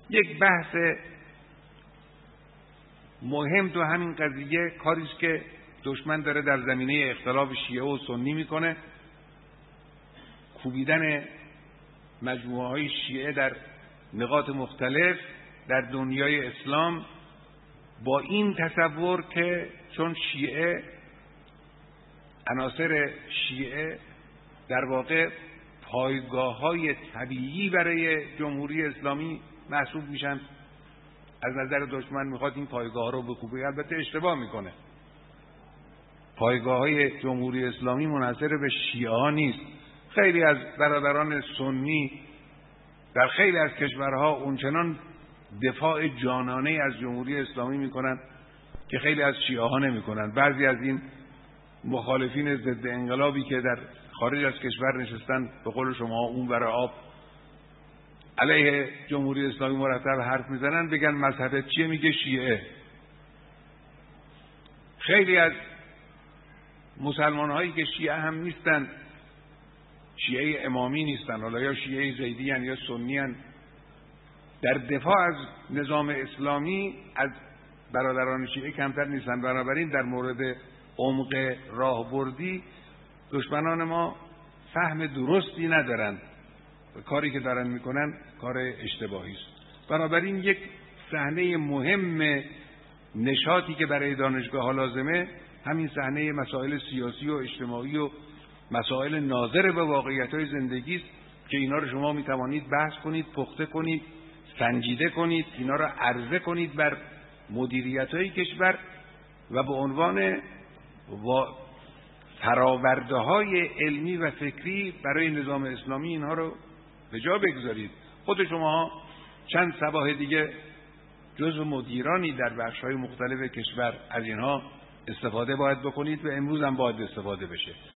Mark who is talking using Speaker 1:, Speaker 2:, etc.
Speaker 1: یک بحث مهم تو همین قضیه کاری است که دشمن داره در زمینه اختلاف شیعه و سنی میکنه، کوبیدن مجموعه های شیعه در نقاط مختلف در دنیای اسلام، با این تصور که چون شیعه، عناصر شیعه در واقع پایگاه‌های طبیعی برای جمهوری اسلامی محسوب میشن، از نظر دشمن میخواد این پایگاه رو بکوبه. البته اشتباه میکنه. پایگاه‌های جمهوری اسلامی منحصر به شیعه ها نیست. خیلی از برادران سنی در خیلی از کشورها اونچنان دفاع جانانه از جمهوری اسلامی میکنن که خیلی از شیعه ها نمیکنن. بعضی از این مخالفین ضد انقلابی که در خارج از کشور نشستن، به قول شما اون ور آب، علیه جمهوری اسلامی مرتب حرف میزنن، بگن مذهبت چیه؟ میگه شیعه. خیلی از مسلمان هایی که شیعه هم نیستن، شیعه امامی نیستن، حالا یا شیعه زیدی هن یا سنی هن، در دفاع از نظام اسلامی از برادران شیعه کمتر نیستن. بنابراین در مورد عمق راهبردی دشمنان ما فهم درستی ندارن، کاری که دارن میکنن کار اشتباهی است. بنابراین یک صحنه مهم نشاطی که برای دانشگاه ها لازمه همین صحنه مسائل سیاسی و اجتماعی و مسائل ناظر به واقعیت‌های زندگی است که اینا رو شما میتوانید بحث کنید، پخته کنید، سنجیده کنید، اینا رو عرضه کنید بر مدیریت‌های کشور و به عنوان فرآورده‌های علمی و فکری برای نظام اسلامی اینها رو به جا بگذارید. خود شما چند صباح دیگه جزو مدیرانی در بخش‌های مختلف کشور از اینها استفاده باید بکنید و امروز هم باید استفاده بشه.